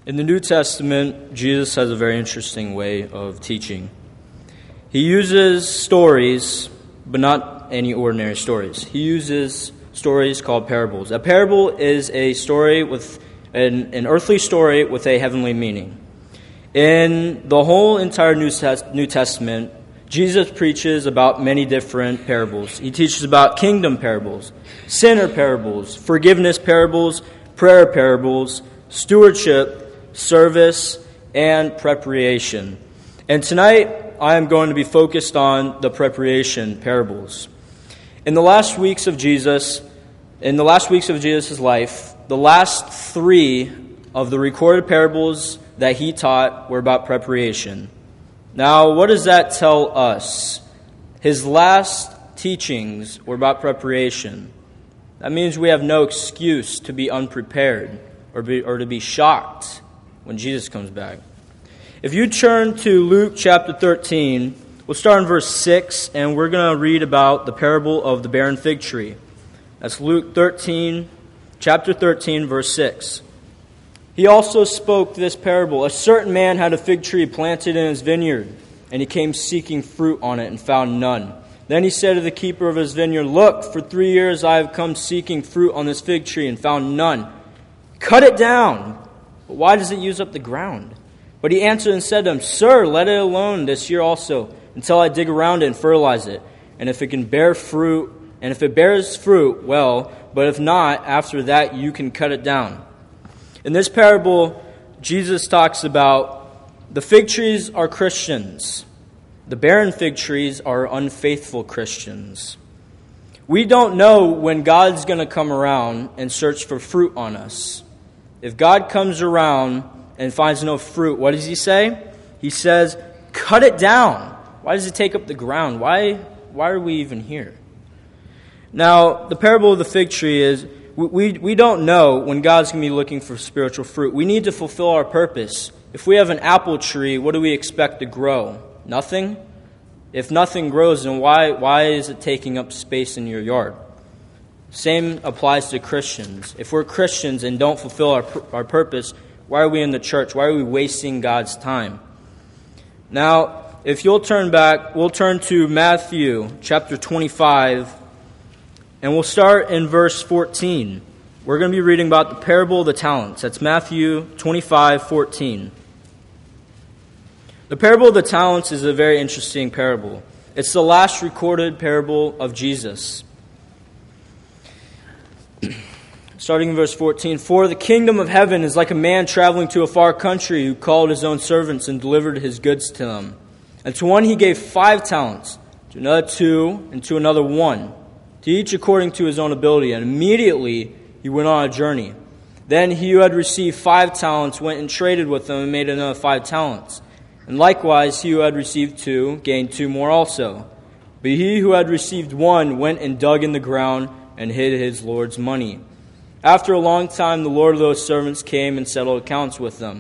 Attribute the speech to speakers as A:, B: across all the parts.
A: In the New Testament, Jesus has a very interesting way of teaching. He uses stories, but not any ordinary stories. He uses stories called parables. A parable is a story with an earthly story with a heavenly meaning. In the whole entire New Testament, Jesus preaches about many different parables. He teaches about kingdom parables, sinner parables, forgiveness parables, prayer parables, stewardship, service, and preparation. And tonight, I am going to be focused on the preparation parables. In the last weeks of Jesus' life, the last three of the recorded parables that he taught were about preparation. Now, what does that tell us? His last teachings were about preparation. That means we have no excuse to be unprepared or to be shocked when Jesus comes back. If you turn to Luke chapter 13, we'll start in verse 6, and we're going to read about the parable of the barren fig tree. That's Luke 13, chapter 13, verse 6. He also spoke this parable. A certain man had a fig tree planted in his vineyard, and he came seeking fruit on it and found none. Then he said to the keeper of his vineyard, "Look, for 3 years I have come seeking fruit on this fig tree and found none. Cut it down. But why does it use up the ground?" But he answered and said to him, "Sir, let it alone this year also, until I dig around it and fertilize it. And if it bears fruit, well, but if not, after that you can cut it down." In this parable, Jesus talks about the fig trees are Christians. The barren fig trees are unfaithful Christians. We don't know when God's going to come around and search for fruit on us. If God comes around and finds no fruit, what does he say? He says, "Cut it down." Why does it take up the ground? Why are we even here? Now, the parable of the fig tree is, we don't know when God's going to be looking for spiritual fruit. We need to fulfill our purpose. If we have an apple tree, what do we expect to grow? Nothing? If nothing grows, then why is it taking up space in your yard? Same applies to Christians. If we're Christians and don't fulfill our purpose, why are we in the church? Why are we wasting God's time? Now, if you'll turn back, we'll turn to Matthew chapter 25, and we'll start in verse 14. We're going to be reading about the parable of the talents. That's Matthew 25:14. The parable of the talents is a very interesting parable. It's the last recorded parable of Jesus. Starting in verse 14, "For the kingdom of heaven is like a man traveling to a far country who called his own servants and delivered his goods to them. And to one he gave 5 talents, to another 2, and to another 1, to each according to his own ability. And immediately he went on a journey. Then he who had received 5 talents went and traded with them and made another 5 talents. And likewise he who had received 2 gained 2 more also. But he who had received 1 went and dug in the ground and hid his Lord's money. After a long time, the Lord of those servants came and settled accounts with them."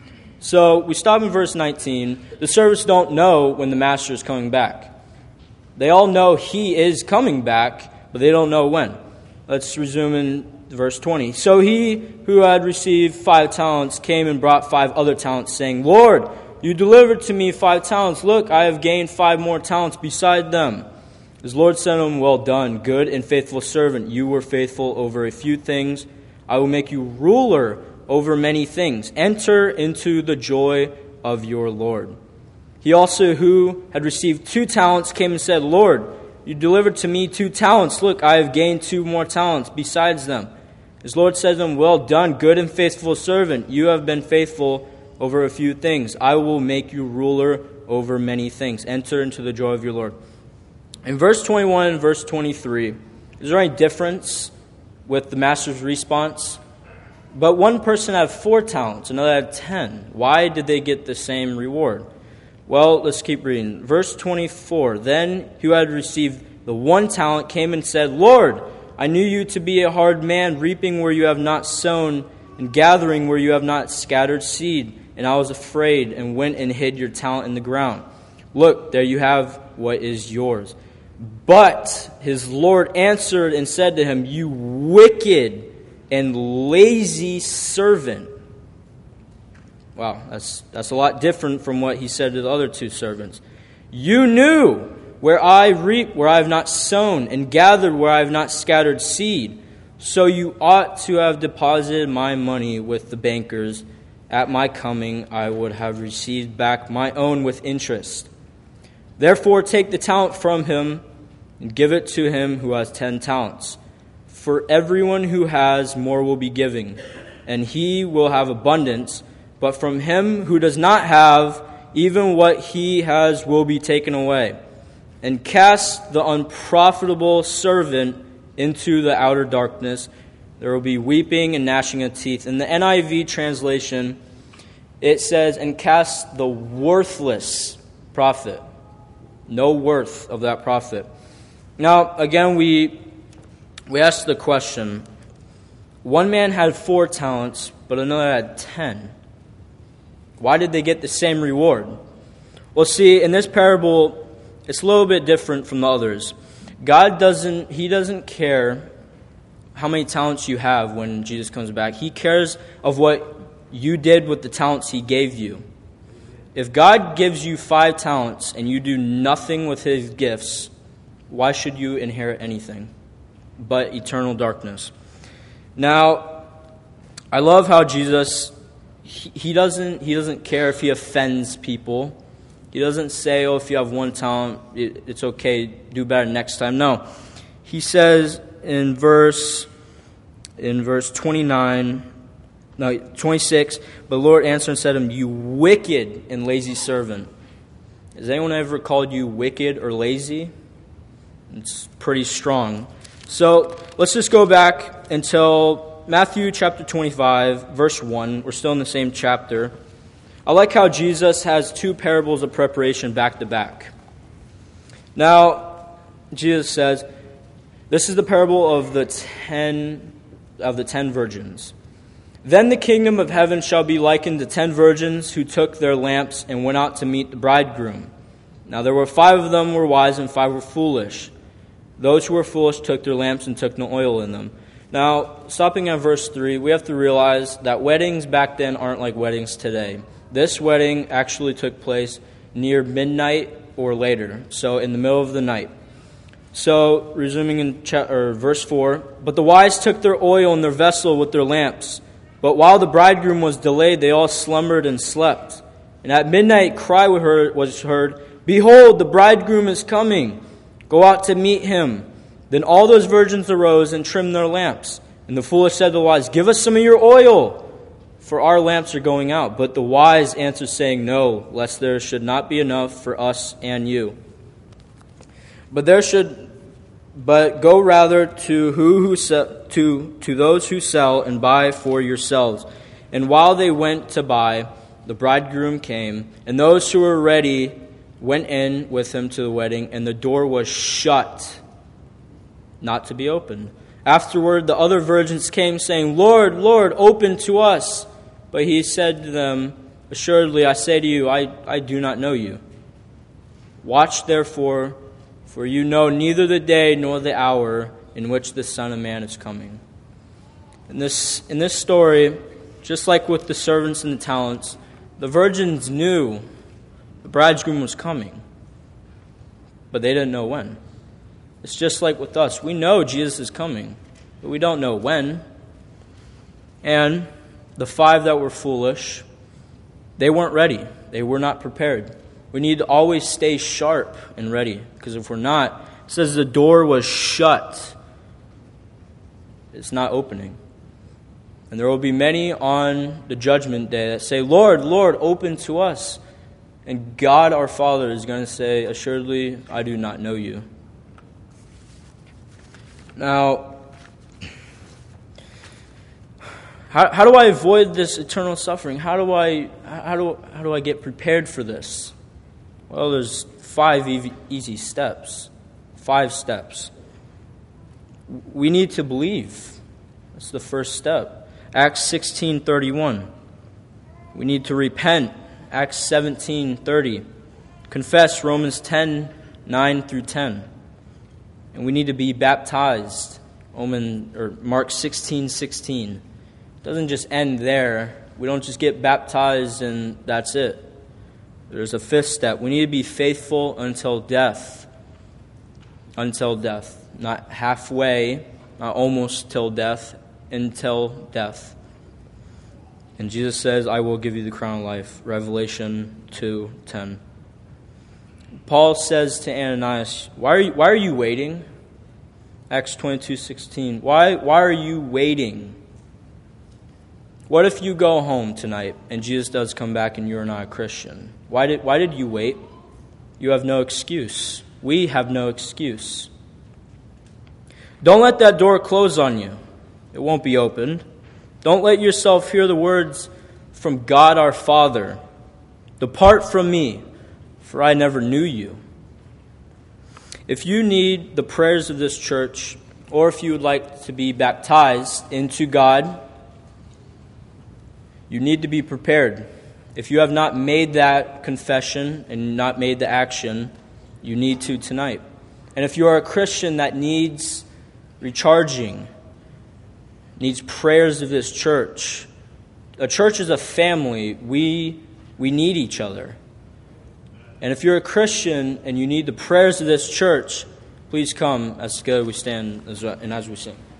A: So we stop in verse 19. The servants don't know when the master is coming back. They all know he is coming back, but they don't know when. Let's resume in verse 20. "So he who had received 5 talents came and brought 5 other talents, saying, 'Lord, you delivered to me 5 talents. Look, I have gained 5 more talents beside them.' His Lord said to him, 'Well done, good and faithful servant. You were faithful over a few things. I will make you ruler over many things. Enter into the joy of your Lord.' He also who had received 2 talents came and said, 'Lord, you delivered to me 2 talents. Look, I have gained 2 more talents besides them.' His Lord said to him, 'Well done, good and faithful servant. You have been faithful over a few things. I will make you ruler over many things. Enter into the joy of your Lord.'" In verse 21 and verse 23, is there any difference with the master's response? But one person had 4 talents, another had 10. Why did they get the same reward? Well, let's keep reading. Verse 24, "Then he who had received the 1 talent came and said, 'Lord, I knew you to be a hard man, reaping where you have not sown, and gathering where you have not scattered seed. And I was afraid and went and hid your talent in the ground. Look, there you have what is yours.' But his Lord answered and said to him, 'You wicked and lazy servant. Wow, that's a lot different from what he said to the other two servants. You knew where I reap where I have not sown, and gathered where I have not scattered seed. So you ought to have deposited my money with the bankers. At my coming I would have received back my own with interest. Therefore take the talent from him and give it to him who has 10 talents. For everyone who has, more will be given, and he will have abundance. But from him who does not have, even what he has will be taken away. And cast the unprofitable servant into the outer darkness. There will be weeping and gnashing of teeth. In the NIV translation, it says, and cast the worthless prophet. No worth of that prophet. Now, again, we ask the question, one man had 4 talents, but another had 10. Why did they get the same reward? Well, see, in this parable, it's a little bit different from the others. God doesn't care how many talents you have when Jesus comes back. He cares of what you did with the talents he gave you. If God gives you 5 talents and you do nothing with his gifts, why should you inherit anything but eternal darkness? Now, I love how Jesus, he doesn't care if he offends people. He doesn't say, if you have 1 talent, it's okay, do better next time. No. He says in verse 26, but the Lord answered and said to him, you wicked and lazy servant. Has anyone ever called you wicked or lazy? It's pretty strong. So let's just go back until Matthew chapter 25, verse 1. We're still in the same chapter. I like how Jesus has 2 parables of preparation back to back. Now, Jesus says, this is the parable of the 10 virgins. Then the kingdom of heaven shall be likened to 10 virgins who took their lamps and went out to meet the bridegroom. Now there were 5 of them were wise and 5 were foolish. Those who were foolish took their lamps and took no oil in them. Now, stopping at verse 3, we have to realize that weddings back then aren't like weddings today. This wedding actually took place near midnight or later, so in the middle of the night. So, resuming in verse 4, but the wise took their oil in their vessel with their lamps. But while the bridegroom was delayed, they all slumbered and slept. And at midnight, cry was heard, behold, the bridegroom is coming. Go out to meet him. Then all those virgins arose and trimmed their lamps. And the foolish said to the wise, give us some of your oil, for our lamps are going out. But the wise answered, saying, no, lest there should not be enough for us and you. But go rather to those who sell and buy for yourselves. And while they went to buy, the bridegroom came, and those who were ready went in with him to the wedding, and the door was shut, not to be opened. Afterward, the other virgins came, saying, Lord, Lord, open to us. But he said to them, assuredly, I say to you, I do not know you. Watch therefore, for you know neither the day nor the hour in which the Son of Man is coming. In this story, just like with the servants and the talents, the virgins knew the bridegroom was coming, but they didn't know when. It's just like with us. We know Jesus is coming, but we don't know when. And the 5 that were foolish, they weren't ready. They were not prepared. We need to always stay sharp and ready, because if we're not, it says the door was shut. It's not opening. And there will be many on the judgment day that say, Lord, Lord, open to us. And God our Father is going to say, assuredly, I do not know you. Now, how do I avoid this eternal suffering? How do I get prepared for this? Well, there's 5 easy steps. 5 steps. We need to believe. That's the first step. Acts 16:31. We need to repent. Acts 17:30. Confess Romans 10:9 through 10. And we need to be baptized. Mark 16:16. It doesn't just end there. We don't just get baptized and that's it. There's a fifth step. We need to be faithful until death. Until death. Not halfway, not almost till death, until death. And Jesus says, I will give you the crown of life. Revelation 2:10. Paul says to Ananias, why are you waiting? Acts 22:16. Why are you waiting? What if you go home tonight and Jesus does come back and you're not a Christian? Why did you wait? You have no excuse. We have no excuse. Don't let that door close on you. It won't be opened. Don't let yourself hear the words from God our Father. Depart from me, for I never knew you. If you need the prayers of this church, or if you would like to be baptized into God, you need to be prepared. If you have not made that confession and not made the action, you need to tonight. And if you are a Christian that needs recharging, needs prayers of this church, a church is a family. We need each other. And if you're a Christian and you need the prayers of this church, please come as together we stand and as we sing.